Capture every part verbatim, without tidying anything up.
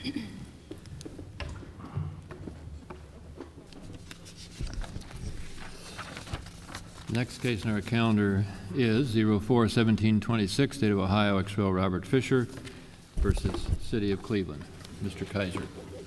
Next case on our calendar is zero four seventeen twenty-six, State of Ohio, ex rel. Robert Fisher versus City of Cleveland. Mister Kaiser.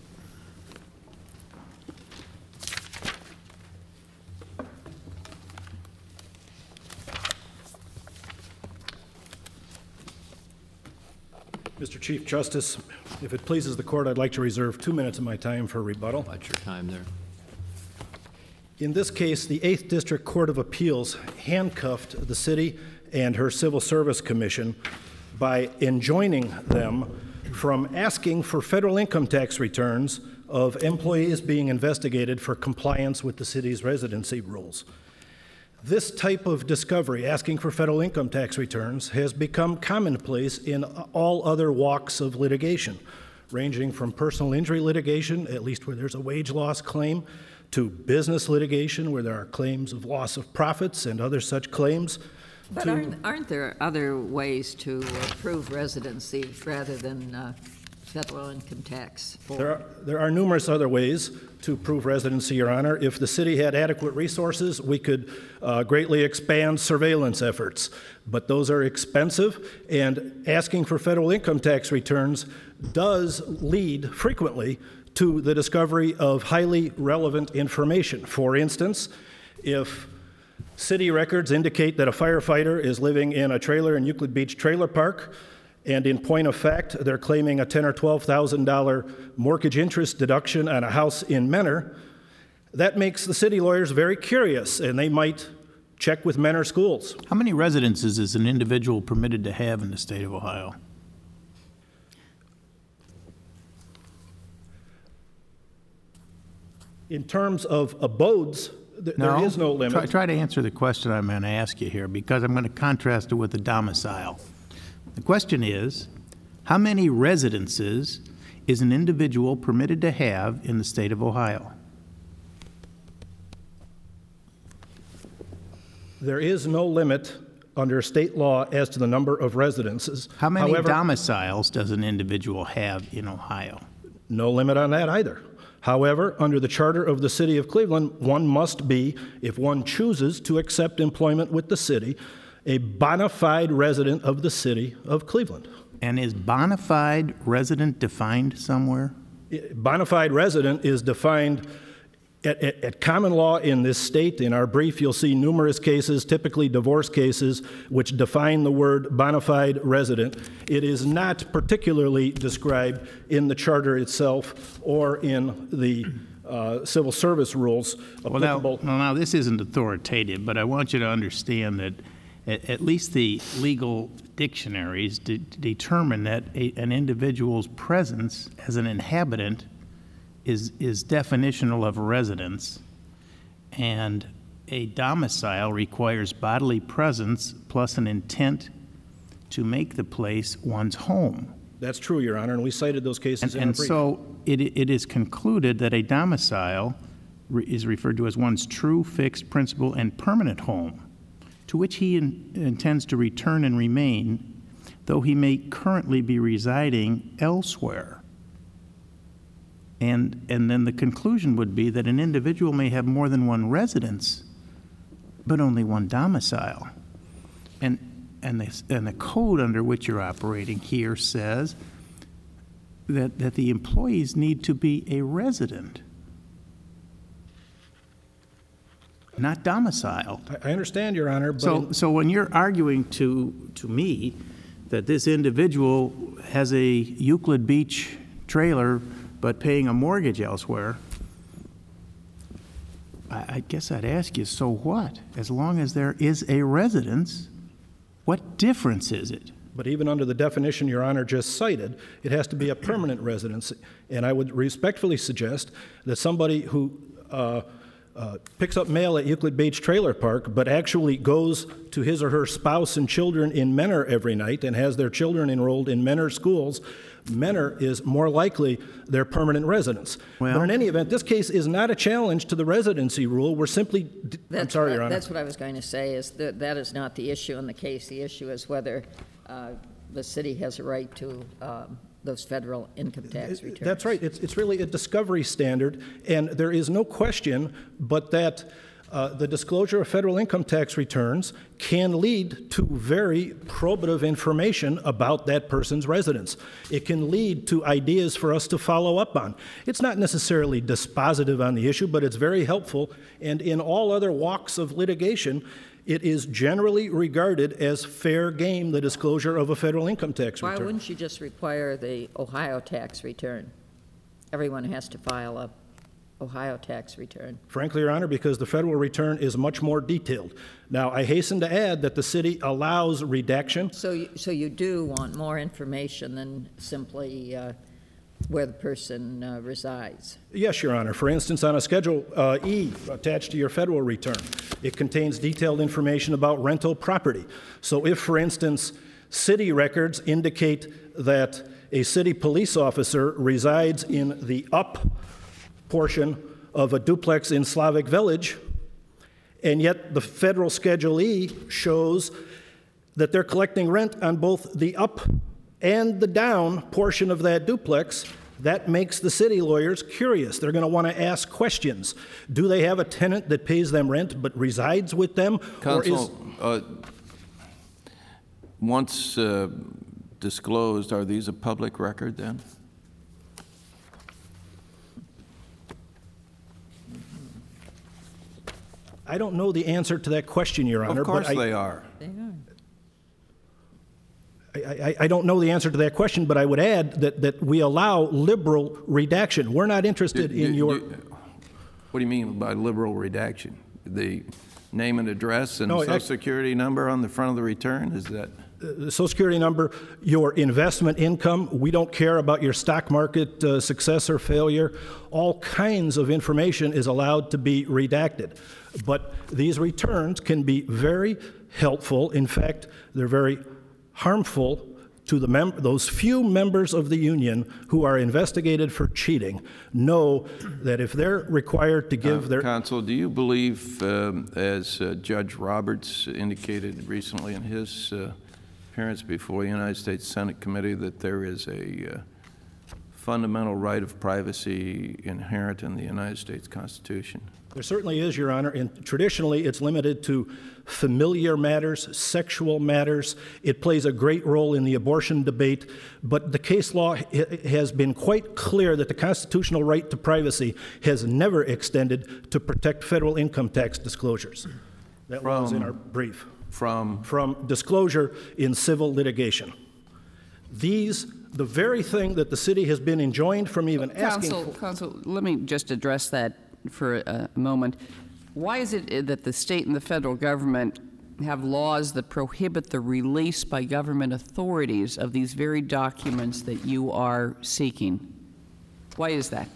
Mister Chief Justice, if it pleases the court, I'd like to reserve two minutes of my time for rebuttal. Watch your time there. In this case, the eighth District Court of Appeals handcuffed the city and her Civil Service Commission by enjoining them from asking for federal income tax returns of employees being investigated for compliance with the city's residency rules. This type of discovery, asking for federal income tax returns, has become commonplace in all other walks of litigation, ranging from personal injury litigation, at least where there's a wage loss claim, to business litigation, where there are claims of loss of profits and other such claims. But aren't, aren't there other ways to uh, prove residency rather than uh, federal income tax? There are, there are numerous other ways to prove residency, Your Honor. If the city had adequate resources, we could uh, greatly expand surveillance efforts. But those are expensive, and asking for federal income tax returns does lead frequently to the discovery of highly relevant information. For instance, if city records indicate that a firefighter is living in a trailer in Euclid Beach Trailer Park, and in point of fact, they're claiming a ten thousand dollars or twelve thousand dollars mortgage interest deduction on a house in Menor, that makes the city lawyers very curious, and they might check with Menor schools. How many residences is an individual permitted to have in the state of Ohio? In terms of abodes, th- no, there is no limit. Try, try to answer the question I'm going to ask you here, because I'm going to contrast it with the domicile. The question is, how many residences is an individual permitted to have in the state of Ohio? There is no limit under state law as to the number of residences. How many However, domiciles does an individual have in Ohio? No limit on that either. However, under the charter of the City of Cleveland, one must be, if one chooses to accept employment with the city, a bona fide resident of the City of Cleveland. And is bona fide resident defined somewhere? Bona fide resident is defined at, at, at common law in this state. In our brief, you'll see numerous cases, typically divorce cases, which define the word bona fide resident. It is not particularly described in the charter itself or in the uh, civil service rules applicable. Well, now, well, now, this isn't authoritative, but I want you to understand that at, at least the legal dictionaries de- determine that a, an individual's presence as an inhabitant is is definitional of residence, and a domicile requires bodily presence plus an intent to make the place one's home. That's true, Your Honor, and we cited those cases And, in and our brief. so it it is concluded that a domicile re- is referred to as one's true, fixed, principal, and permanent home, to which he in, intends to return and remain, though he may currently be residing elsewhere. And, and then the conclusion would be that an individual may have more than one residence, but only one domicile. And, and, the, and the code under which you're operating here says that, that the employees need to be a resident, not domiciled. I understand, Your Honor, but So, in, so when you're arguing to, to me that this individual has a Euclid Beach trailer but paying a mortgage elsewhere, I, I guess I'd ask you, so what? As long as there is a residence, what difference is it? but even under the definition Your Honor just cited, it has to be a permanent residency. And I would respectfully suggest that somebody who uh, uh, picks up mail at Euclid Beach Trailer Park, but actually goes to his or her spouse and children in Menor every night and has their children enrolled in Menor schools, Menor is more likely their permanent residence. Well, but in any event, this case is not a challenge to the residency rule. We're simply, That's I'm sorry, what, Your Honor. That's what I was going to say, is that that is not the issue in the case. The issue is whether uh, the city has a right to um, those federal income tax returns. That's right. It's, it's really a discovery standard, and there is no question but that uh, the disclosure of federal income tax returns can lead to very probative information about that person's residence. It can lead to ideas for us to follow up on. It's not necessarily dispositive on the issue, but it's very helpful, and in all other walks of litigation, it is generally regarded as fair game, the disclosure of a federal income tax Why return. wouldn't you just require the Ohio tax return? Everyone has to file a Ohio tax return. Frankly, Your Honor, because the federal return is much more detailed. Now, I hasten to add that the city allows redaction. So, you- so you do want more information than simply uh, where the person uh, resides? Yes, Your Honor. For instance, on a Schedule uh, E attached to your federal return, it contains detailed information about rental property. So if, for instance, city records indicate that a city police officer resides in the up portion of a duplex in Slavic Village, and yet the federal Schedule E shows that they're collecting rent on both the up and the down portion of that duplex, that makes the city lawyers curious. They're going to want to ask questions. Do they have a tenant that pays them rent but resides with them? Counsel, uh, once uh, disclosed, are these a public record then? I don't know the answer to that question, Your Honor. Of course but I, they are. They are. I, I, I don't know the answer to that question, but I would add that, that we allow liberal redaction. We're not interested Do- in do- your... do- What do you mean by liberal redaction? The name and address and No, I- social security number on the front of the return, is that? the Social Security number, your investment income. We don't care about your stock market uh, success or failure. All kinds of information is allowed to be redacted. But these returns can be very helpful. In fact, they're very harmful to the mem- those few members of the union who are investigated for cheating. Know that if they're required to give Uh, their... Counsel, do you believe, um, as uh, Judge Roberts indicated recently in his uh, appearance before the United States Senate Committee, that there is a uh, fundamental right of privacy inherent in the United States Constitution? There certainly is, Your Honor, and traditionally it's limited to familiar matters, sexual matters. It plays a great role in the abortion debate, but the case law ha- has been quite clear that the constitutional right to privacy has never extended to protect federal income tax disclosures. That was in From- our brief. From, From disclosure in civil litigation. These, the very thing that the city has been enjoined from even asking Counsel, for. Counsel, let me just address that for a moment. Why is it that the state and the federal government have laws that prohibit the release by government authorities of these very documents that you are seeking? Why is that?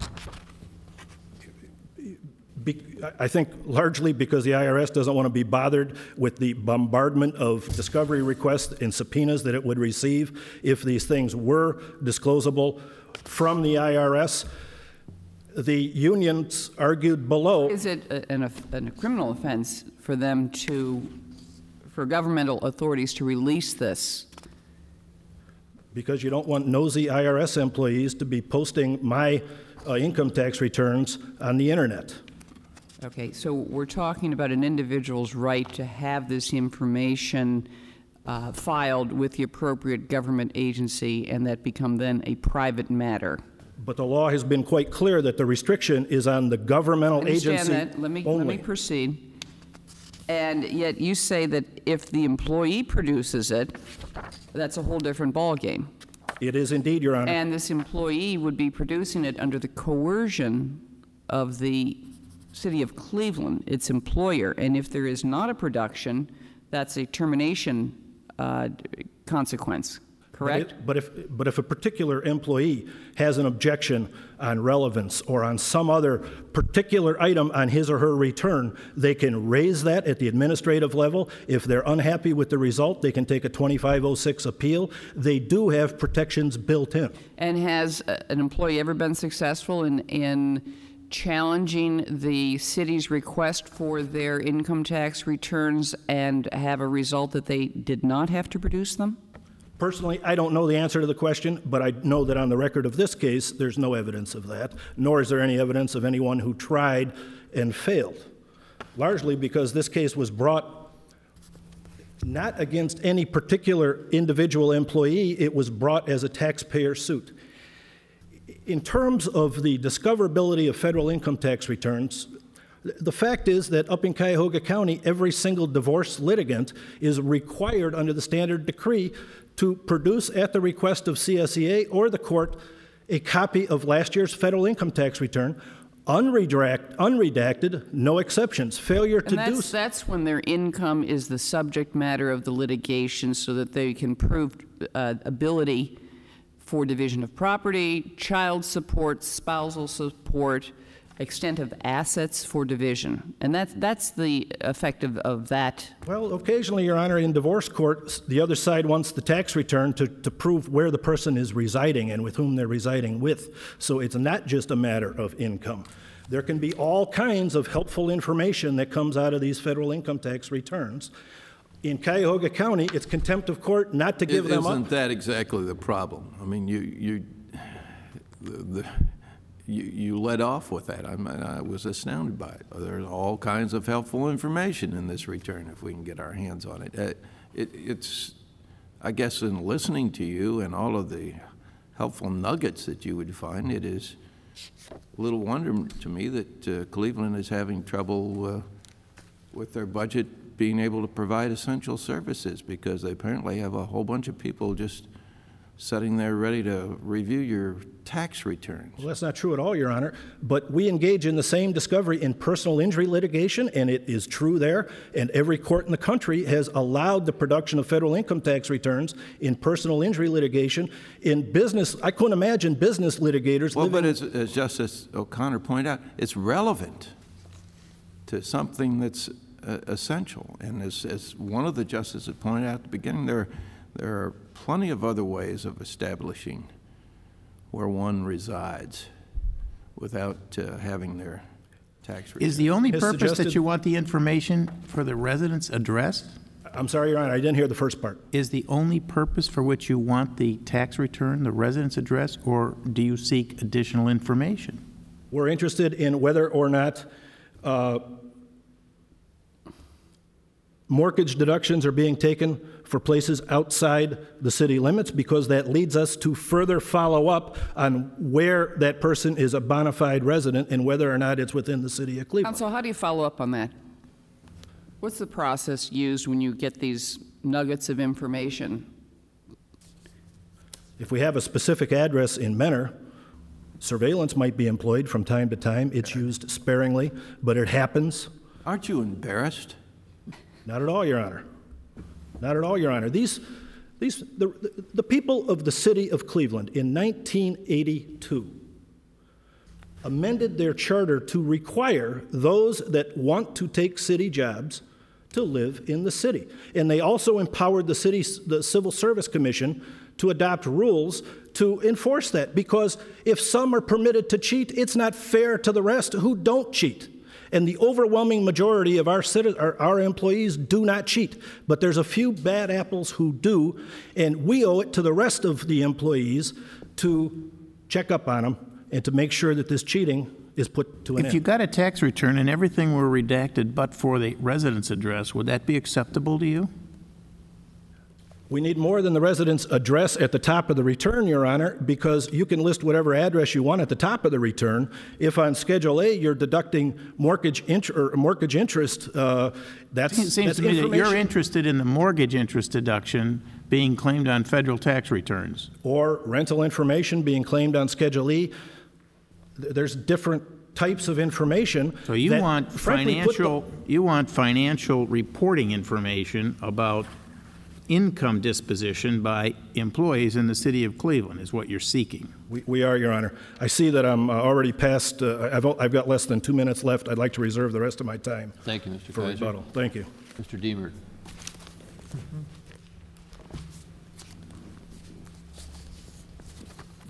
Be- I think largely because the I R S doesn't want to be bothered with the bombardment of discovery requests and subpoenas that it would receive if these things were disclosable from the I R S. The unions argued below. Is it a, an, a criminal offense for them to, for governmental authorities to release this? Because you don't want nosy I R S employees to be posting my uh, income tax returns on the internet. Okay, so we're talking about an individual's right to have this information uh, filed with the appropriate government agency and that become then a private matter. But the law has been quite clear that the restriction is on the governmental I understand agency that. Let me, let me only. proceed. And yet you say that if the employee produces it, that's a whole different ballgame. It is indeed, Your Honor. And this employee would be producing it under the coercion of the City of Cleveland, its employer. And if there is not a production, that's a termination uh, consequence, correct? But, it, but, if, but if a particular employee has an objection on relevance or on some other particular item on his or her return, they can raise that at the administrative level. If they're unhappy with the result, they can take a twenty-five oh six appeal. They do have protections built in. And has uh, an employee ever been successful in, in challenging the city's request for their income tax returns and have a result that they did not have to produce them? Personally, I don't know the answer to the question, but I know that on the record of this case, there's no evidence of that, nor is there any evidence of anyone who tried and failed, largely because this case was brought not against any particular individual employee, it was brought as a taxpayer suit. In terms of the discoverability of federal income tax returns, the fact is that up in Cuyahoga County, every single divorce litigant is required under the standard decree to produce at the request of C S E A or the court a copy of last year's federal income tax return, unredact, unredacted, no exceptions. Failure to And do that's, that's when their income is the subject matter of the litigation so that they can prove uh, ability for division of property, child support, spousal support, extent of assets for division. And that's, that's the effect of, of that. Well, occasionally, Your Honor, in divorce court, the other side wants the tax return to, to prove where the person is residing and with whom they're residing with. So it's not just a matter of income. There can be all kinds of helpful information that comes out of these federal income tax returns. In Cuyahoga County, it's contempt of court not to give them up. Isn't that exactly the problem? I mean, you, you, the, the You, you led off with that. I'm, I was astounded by it. There's all kinds of helpful information in this return if we can get our hands on it. Uh, it. It's, I guess, in listening to you and all of the helpful nuggets that you would find, it is little wonder to me that uh, Cleveland is having trouble uh, with their budget being able to provide essential services because they apparently have a whole bunch of people just sitting there ready to review your tax returns. Well, that's not true at all, Your Honor. But we engage in the same discovery in personal injury litigation, and it is true there. And every court in the country has allowed the production of federal income tax returns in personal injury litigation. In business, I couldn't imagine business litigators Well, living... but as, as Justice O'Connor pointed out, it's relevant to something that's uh, essential. And as, as one of the justices pointed out at the beginning, there, there are plenty of other ways of establishing where one resides without uh, having their tax return. Is the only Has purpose that suggested- you want the information for the resident's address? I'm sorry, Your Honor, I didn't hear the first part. Is the only purpose for which you want the tax return the resident's address, or do you seek additional information? We're interested in whether or not uh, mortgage deductions are being taken for places outside the city limits, because that leads us to further follow up on where that person is a bona fide resident and whether or not it's within the city of Cleveland. Counsel, how do you follow up on that? What's the process used when you get these nuggets of information? If we have a specific address in Menor, surveillance might be employed from time to time. It's used sparingly, but it happens. Aren't you embarrassed? Not at all, Your Honor. Not at all, Your Honor. These, these, the, the, the people of the city of Cleveland in nineteen eighty-two amended their charter to require those that want to take city jobs to live in the city. And they also empowered the city, the Civil Service Commission to adopt rules to enforce that, because if some are permitted to cheat, it's not fair to the rest who don't cheat. And the overwhelming majority of our, citi- our, our employees do not cheat. But there's a few bad apples who do, and we owe it to the rest of the employees to check up on them and to make sure that this cheating is put to an If end. you got a tax return and everything were redacted but for the residence address, would that be acceptable to you? We need more than the resident's address at the top of the return, Your Honor, because you can list whatever address you want at the top of the return. If on Schedule A you're deducting mortgage, int- or mortgage interest, uh, that's, It seems that's to me that you're information. interested in the mortgage interest deduction being claimed on federal tax returns. Or rental information being claimed on Schedule E. Th- There's different types of information. So you that, want frankly, put the- financial, you want financial reporting information about income disposition by employees in the city of Cleveland is what you're seeking. We, we are, Your Honor. I see that I'm uh, already past, uh, I've, I've got less than two minutes left. I'd like to reserve the rest of my time Thank you, Mister for Kaiser. rebuttal. Thank you. Mister Deemer.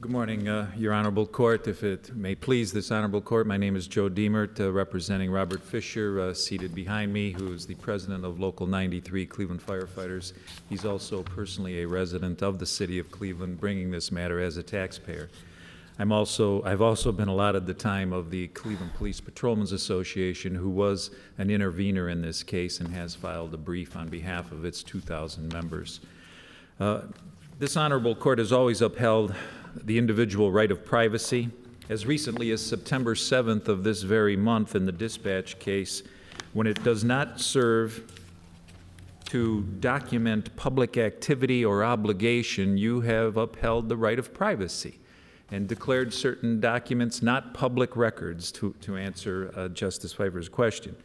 Good morning, uh, Your Honorable Court. If it may please this Honorable Court, my name is Joe Diemert, uh, representing Robert Fisher, uh, seated behind me, who is the president of Local ninety-three Cleveland Firefighters. He's also personally a resident of the city of Cleveland, bringing this matter as a taxpayer. I'm also, I've also been allotted the time of the Cleveland Police Patrolmen's Association, who was an intervener in this case and has filed a brief on behalf of its two thousand members. Uh, this Honorable Court has always upheld the individual right of privacy. As recently as September seventh of this very month in the dispatch case, when it does not serve to document public activity or obligation, you have upheld the right of privacy and declared certain documents not public records, to, to answer uh, Justice Pfeiffer's question.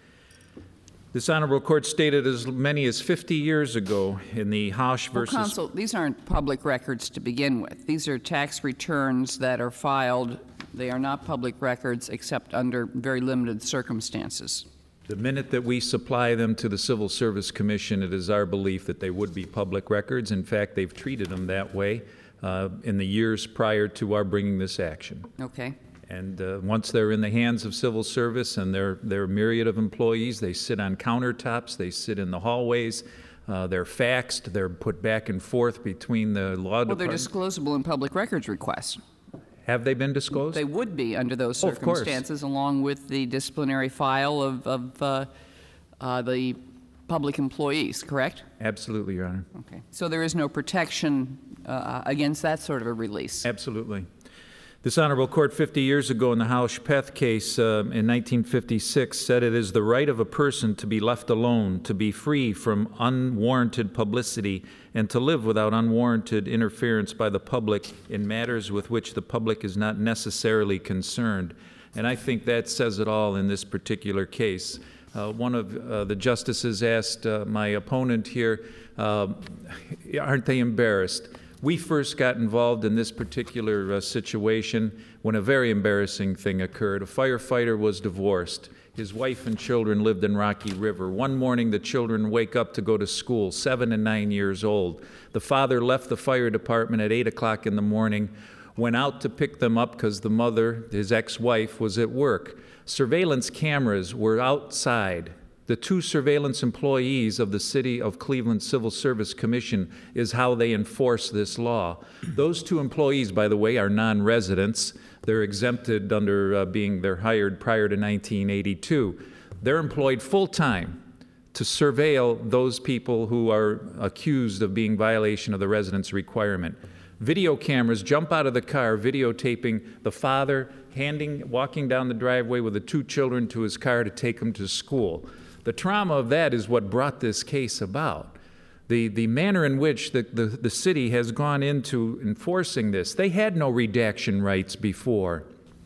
This Honorable Court stated as many as fifty years ago in the Hausch Well, versus... Counsel, these aren't public records to begin with. These are tax returns that are filed. They are not public records except under very limited circumstances. The minute that we supply them to the Civil Service Commission, it is our belief that they would be public records. In fact, they've treated them that way uh, in the years prior to our bringing this action. Okay. And uh, once they're in the hands of civil service and their their myriad of employees, they sit on countertops, they sit in the hallways, uh, they're faxed, they're put back and forth between the law Well, department. they're disclosable in public records requests. Have they been disclosed? They would be under those Oh, of course. circumstances, along with the disciplinary file of, of uh, uh, the public employees, correct? Absolutely, Your Honor. Okay. So there is no protection uh, against that sort of a release? Absolutely. This Honorable Court fifty years ago in the Hausch-Peth case uh, in nineteen fifty-six said it is the right of a person to be left alone, to be free from unwarranted publicity, and to live without unwarranted interference by the public in matters with which the public is not necessarily concerned. And I think that says it all in this particular case. Uh, one of uh, the justices asked uh, my opponent here, uh, aren't they embarrassed? We first got involved in this particular uh, situation when a very embarrassing thing occurred. A firefighter was divorced. His wife and children lived in Rocky River. One morning, the children wake up to go to school, seven and nine years old. The father left the fire department at eight o'clock in the morning, went out to pick them up because the mother, his ex-wife, was at work. Surveillance cameras were outside. The two surveillance employees of the City of Cleveland Civil Service Commission is how they enforce this law. Those two employees, by the way, are non-residents. They're exempted under uh, being, they're hired prior to nineteen eighty-two. They're employed full-time to surveil those people who are accused of being violation of the residence requirement. Video cameras jump out of the car, videotaping the father handing, walking down the driveway with the two children to his car to take them to school. The trauma of that is what brought this case about. The, the manner in which the, the, the city has gone into enforcing this, they had no redaction rights before.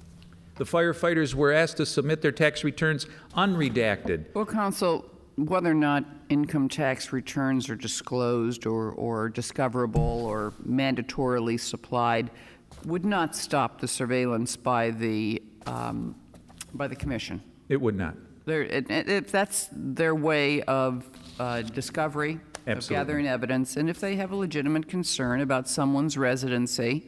The firefighters were asked to submit their tax returns unredacted. Well, Counsel, whether or not income tax returns are disclosed or, or discoverable or mandatorily supplied would not stop the surveillance by the, um, by the commission. It would not. There, if that's their way of uh, discovery, of Absolutely. gathering evidence, and if they have a legitimate concern about someone's residency,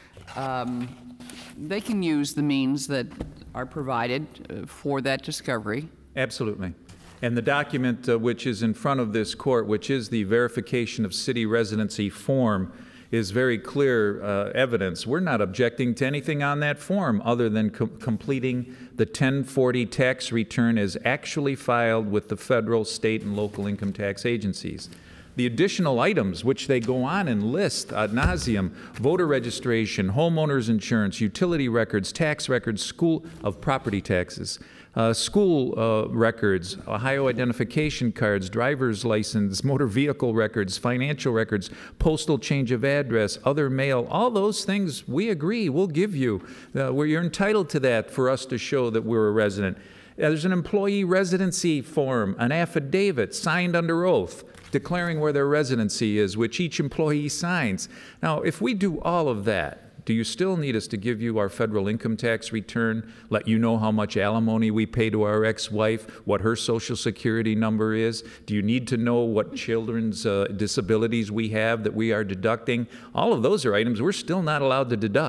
um, they can use the means that are provided uh, for that discovery. Absolutely. And the document uh, which is in front of this court, which is the verification of city residency form, is very clear uh, evidence. We're not objecting to anything on that form other than com- completing the ten forty tax return as actually filed with the federal, state, and local income tax agencies. The additional items, which they go on and list ad nauseum, voter registration, homeowners insurance, utility records, tax records, school of property taxes, uh, school uh, records, Ohio identification cards, driver's license, motor vehicle records, financial records, postal change of address, other mail, all those things we agree we'll give you. Uh, where you're entitled to that for us to show that we're a resident. Uh, there's an employee residency form, an affidavit signed under oath, declaring where their residency is, which each employee signs. Now, if we do all of that, do you still need us to give you our federal income tax return, let you know how much alimony we pay to our ex-wife, what her Social Security number is? Do you need to know what children's uh, disabilities we have that we are deducting? All of those are items we're still not allowed to deduct.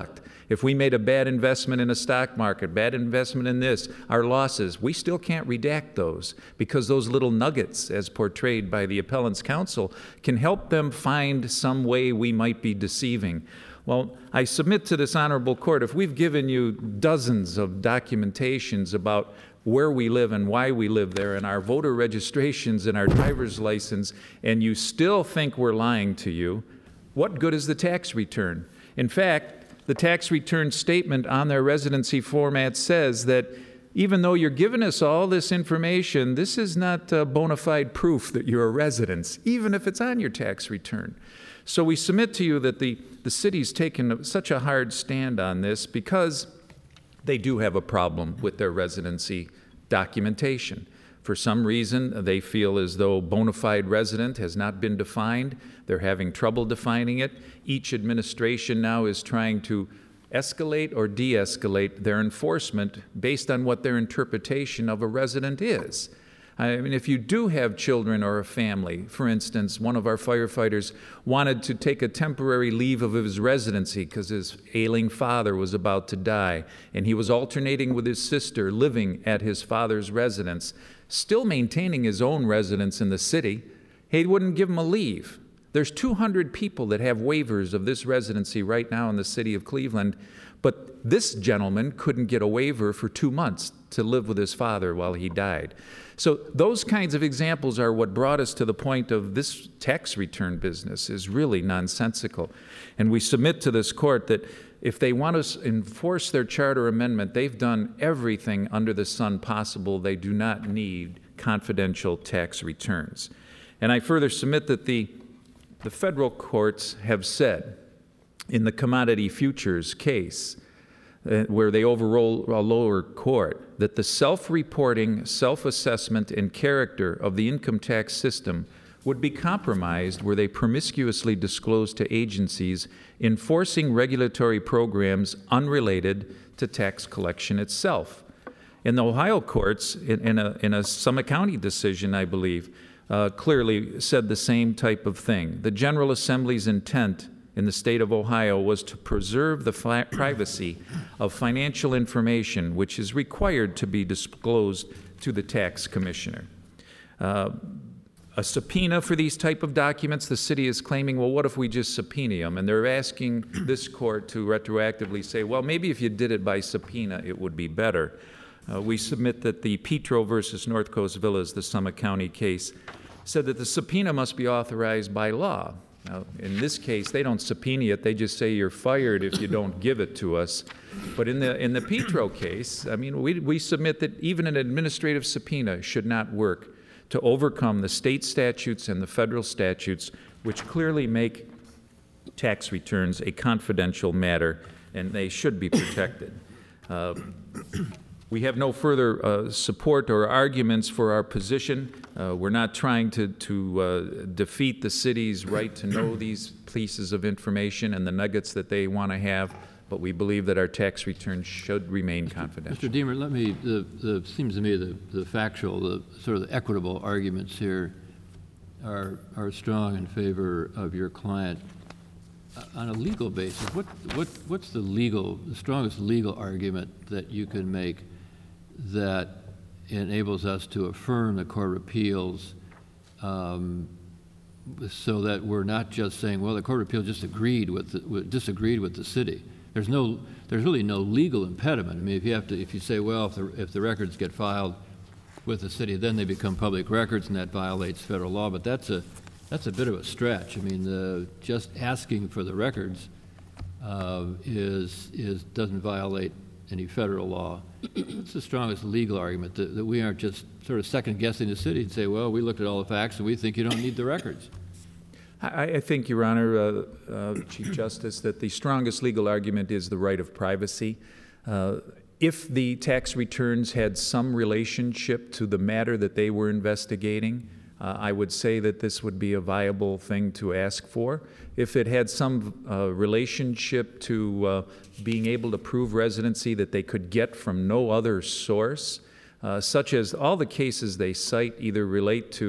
If we made a bad investment in a stock market, bad investment in this, our losses, we still can't redact those because those little nuggets, as portrayed by the appellant's counsel, can help them find some way we might be deceiving. Well, I submit to this honorable court, if we've given you dozens of documentations about where we live and why we live there and our voter registrations and our driver's license, and you still think we're lying to you, what good is the tax return? In fact, the tax return statement on their residency format says that even though you're giving us all this information, this is not uh, bona fide proof that you're a resident, even if it's on your tax return. So we submit to you that the, the city's taken such a hard stand on this because they do have a problem with their residency documentation. For some reason, they feel as though bona fide resident has not been defined. They're having trouble defining it. Each administration now is trying to escalate or de-escalate their enforcement based on what their interpretation of a resident is. I mean, if you do have children or a family, for instance, one of our firefighters wanted to take a temporary leave of his residency because his ailing father was about to die, and he was alternating with his sister living at his father's residence, still maintaining his own residence in the city. He wouldn't give him a leave. There's two hundred people that have waivers of this residency right now in the city of Cleveland, but this gentleman couldn't get a waiver for two months to live with his father while he died. So those kinds of examples are what brought us to the point of this tax return business is really nonsensical. And we submit to this court that if they want to enforce their charter amendment, they've done everything under the sun possible. They do not need confidential tax returns. And I further submit that the, the federal courts have said in the commodity futures case, uh, where they overrule a lower court, that the self-reporting, self-assessment, and character of the income tax system would be compromised were they promiscuously disclosed to agencies enforcing regulatory programs unrelated to tax collection itself. In the Ohio courts, in, in, a, in a Summit County decision, I believe, uh, clearly said the same type of thing. The General Assembly's intent in the state of Ohio was to preserve the fi- privacy of financial information which is required to be disclosed to the tax commissioner. Uh, a subpoena for these type of documents, the city is claiming, well, what if we just subpoena them? And they're asking this court to retroactively say, well, maybe if you did it by subpoena, it would be better. Uh, we submit that the Petro versus North Coast Villas, the Summit County case, said that the subpoena must be authorized by law. Now, in this case, they don't subpoena it. They just say you're fired if you don't give it to us. But in the in the Petro case, I mean, we, we submit that even an administrative subpoena should not work to overcome the state statutes and the federal statutes, which clearly make tax returns a confidential matter, and they should be protected. Uh, We have no further uh, support or arguments for our position. Uh, we're not trying to, to uh, defeat the city's right to know these pieces of information and the nuggets that they want to have, but we believe that our tax returns should remain confidential. Mister Deemer, let me, the, the, seems to me the, the factual, the sort of the equitable arguments here are, are strong in favor of your client. Uh, on a legal basis, what, what, what's the legal, the strongest legal argument that you can make that enables us to affirm the Court of Appeals um, so that we're not just saying, well, the Court of Appeals just agreed with, the, with disagreed with the city. There's no, there's really no legal impediment. I mean, if you have to, if you say, well, if the, if the records get filed with the city, then they become public records, and that violates federal law. But that's a, that's a bit of a stretch. I mean, the, just asking for the records uh, is is doesn't violate any federal law. It's the strongest legal argument, that, that we aren't just sort of second-guessing the city and say, well, we looked at all the facts and we think you don't need the records. I, I think, Your Honor, uh, uh, Chief Justice, that the strongest legal argument is the right of privacy. Uh, if the tax returns had some relationship to the matter that they were investigating, Uh, I would say that this would be a viable thing to ask for. If it had some uh, relationship to uh, being able to prove residency that they could get from no other source, uh, such as all the cases they cite either relate to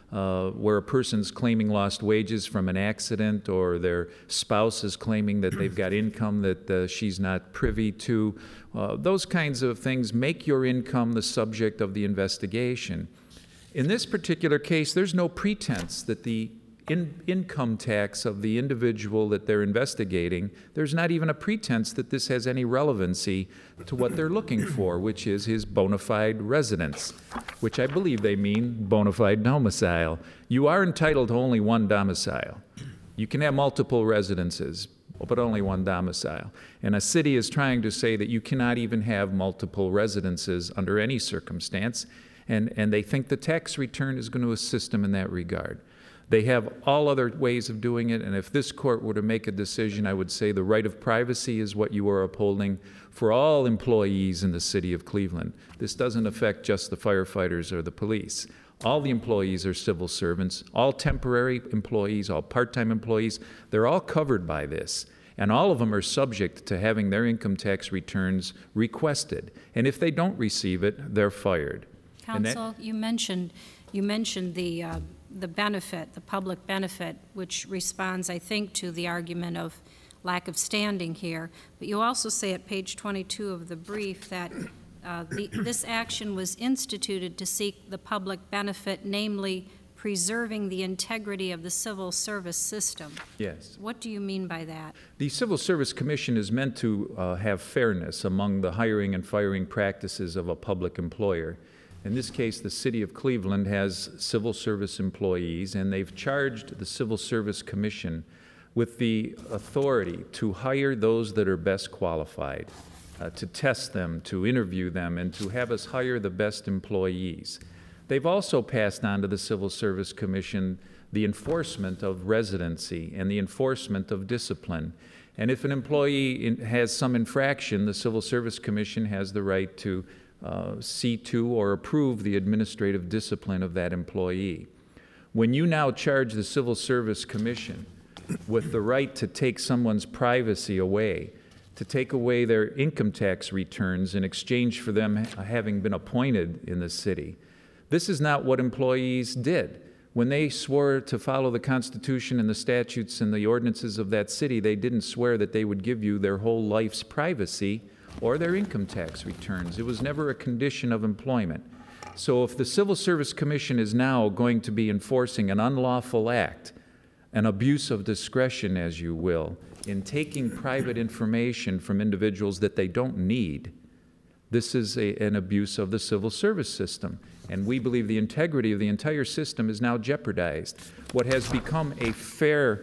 uh, where a person's claiming lost wages from an accident, or their spouse is claiming that they've got income that uh, she's not privy to. Uh, those kinds of things make your income the subject of the investigation. In this particular case, there's no pretense that the in income tax of the individual that they're investigating, there's not even a pretense that this has any relevancy to what they're looking for, which is his bona fide residence, which I believe they mean bona fide domicile. You are entitled to only one domicile. You can have multiple residences, but only one domicile. And a city is trying to say that you cannot even have multiple residences under any circumstance, and, and they think the tax return is going to assist them in that regard. They have all other ways of doing it, and if this court were to make a decision, I would say the right of privacy is what you are upholding for all employees in the city of Cleveland. This doesn't affect just the firefighters or the police. All the employees are civil servants, all temporary employees, all part-time employees. They're all covered by this, and all of them are subject to having their income tax returns requested. And if they don't receive it, they're fired. Counsel, that, you mentioned you mentioned the uh, the benefit, the public benefit, which responds, I think, to the argument of lack of standing here. But you also say at page twenty-two of the brief that uh, the, this action was instituted to seek the public benefit, namely preserving the integrity of the civil service system. Yes. What do you mean by that? The Civil Service Commission is meant to uh, have fairness among the hiring and firing practices of a public employer. In this case, the City of Cleveland has civil service employees, and they've charged the Civil Service Commission with the authority to hire those that are best qualified, uh, to test them, to interview them, and to have us hire the best employees. They've also passed on to the Civil Service Commission the enforcement of residency and the enforcement of discipline. And if an employee in, has some infraction, the Civil Service Commission has the right to Uh, see to or approve the administrative discipline of that employee. When you now charge the Civil Service Commission with the right to take someone's privacy away, to take away their income tax returns in exchange for them having been appointed in the city, this is not what employees did. When they swore to follow the Constitution and the statutes and the ordinances of that city, they didn't swear that they would give you their whole life's privacy or their income tax returns. It was never a condition of employment. So if the Civil Service Commission is now going to be enforcing an unlawful act, an abuse of discretion, as you will, in taking private information from individuals that they don't need, this is a, an abuse of the civil service system. And we believe the integrity of the entire system is now jeopardized. What has become a fair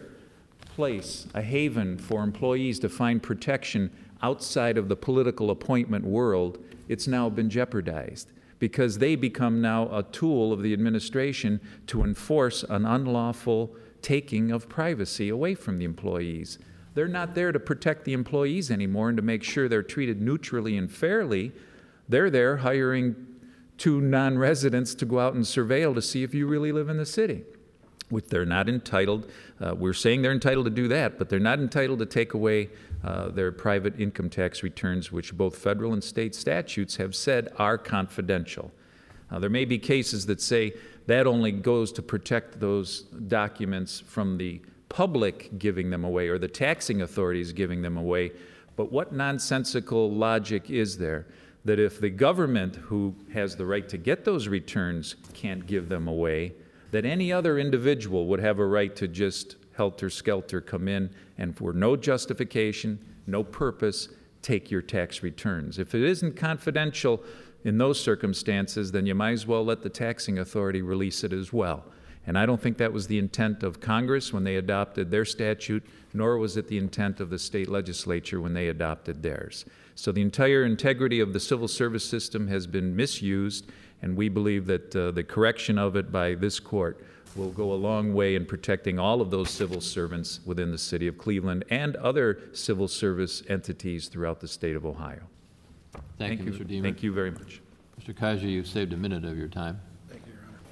place, a haven for employees to find protection outside of the political appointment world, it's now been jeopardized because they become now a tool of the administration to enforce an unlawful taking of privacy away from the employees. They're not there to protect the employees anymore and to make sure they're treated neutrally and fairly. They're there hiring two non-residents to go out and surveil to see if you really live in the city, which they're not entitled. Uh, we're saying they're entitled to do that, but they're not entitled to take away uh, their private income tax returns, which both federal and state statutes have said are confidential. Uh, there may be cases that say that only goes to protect those documents from the public giving them away or the taxing authorities giving them away, but what nonsensical logic is there that if the government, who has the right to get those returns, can't give them away, that any other individual would have a right to just helter-skelter come in and for no justification, no purpose, take your tax returns. If it isn't confidential in those circumstances, then you might as well let the taxing authority release it as well. And I don't think that was the intent of Congress when they adopted their statute, nor was it the intent of the state legislature when they adopted theirs. So the entire integrity of the civil service system has been misused, and we believe that uh, the correction of it by this court will go a long way in protecting all of those civil servants within the city of Cleveland and other civil service entities throughout the state of Ohio. Thank, Thank you, you, Mister Deemer. Thank you very much. Mister Kaiser, you've saved a minute of your time. Thank you, Your Honor.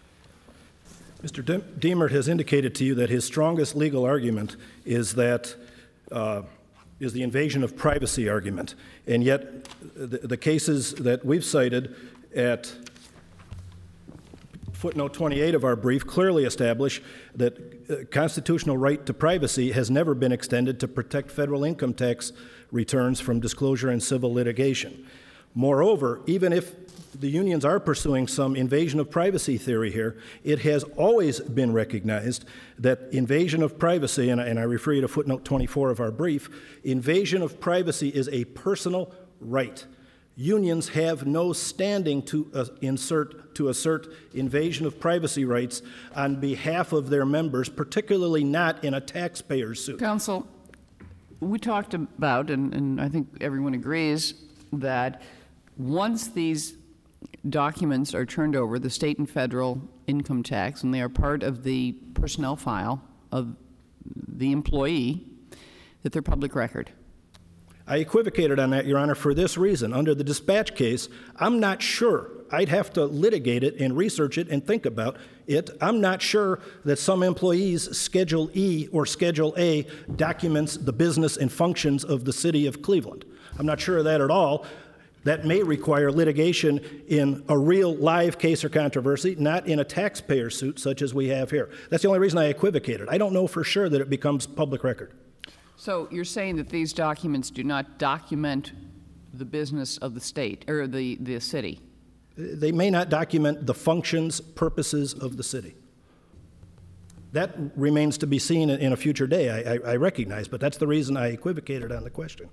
Mister De- Deemert has indicated to you that his strongest legal argument is that uh, is the invasion of privacy argument, and yet the, the cases that we've cited at Footnote twenty-eight of our brief clearly established that uh, constitutional right to privacy has never been extended to protect federal income tax returns from disclosure in civil litigation. Moreover, even if the unions are pursuing some invasion of privacy theory here, it has always been recognized that invasion of privacy, and I, and I refer you to footnote twenty-four of our brief, invasion of privacy is a personal right. Unions have no standing to uh, insert to assert invasion of privacy rights on behalf of their members, particularly not in a taxpayer suit. Counsel, we talked about, and, and I think everyone agrees, that once these documents are turned over, the state and federal income tax, and they are part of the personnel file of the employee, that they're public record. I equivocated on that, Your Honor, for this reason. Under the dispatch case, I'm not sure. I'd have to litigate it and research it and think about it. I'm not sure that some employees' Schedule E or Schedule A documents the business and functions of the city of Cleveland. I'm not sure of that at all. That may require litigation in a real live case or controversy, not in a taxpayer suit such as we have here. That's the only reason I equivocated. I don't know for sure that it becomes public record. So you're saying that these documents do not document the business of the state, or the, the city? They may not document the functions, purposes of the city. That remains to be seen in a future day, I, I, I recognize, but that's the reason I equivocated on the question.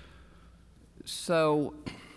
So,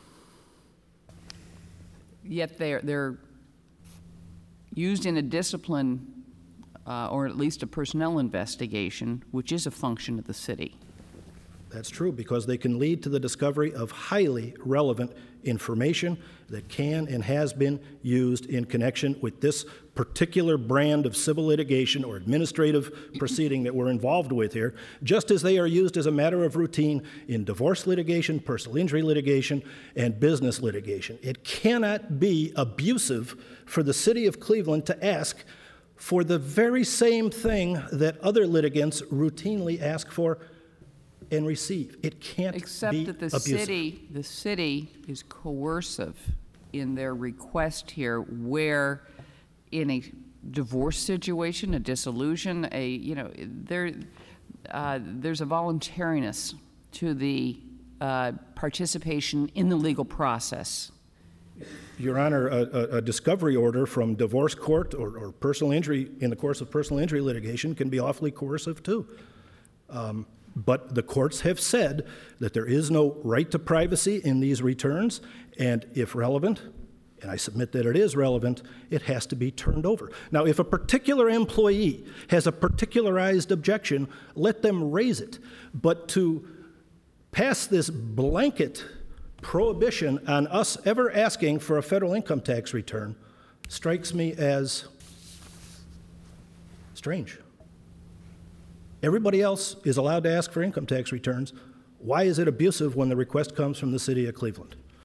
yet they're, they're used in a discipline uh, or at least a personnel investigation, which is a function of the city. That's true, because they can lead to the discovery of highly relevant information that can and has been used in connection with this particular brand of civil litigation or administrative proceeding that we're involved with here, just as they are used as a matter of routine in divorce litigation, personal injury litigation, and business litigation. It cannot be abusive for the city of Cleveland to ask for the very same thing that other litigants routinely ask for and receive. It can't Except be that the abusive. city, the city is coercive in their request here, where in a divorce situation, a dissolution, a, you know, there, uh, there's a voluntariness to the uh, participation in the legal process. Your Honor, a, a, a discovery order from divorce court or, or personal injury in the course of personal injury litigation can be awfully coercive too. Um, But the courts have said that there is no right to privacy in these returns, and if relevant, and I submit that it is relevant, it has to be turned over. Now, if a particular employee has a particularized objection, let them raise it. But to pass this blanket prohibition on us ever asking for a federal income tax return strikes me as strange. Everybody else is allowed to ask for income tax returns. Why is it abusive when the request comes from the city of Cleveland?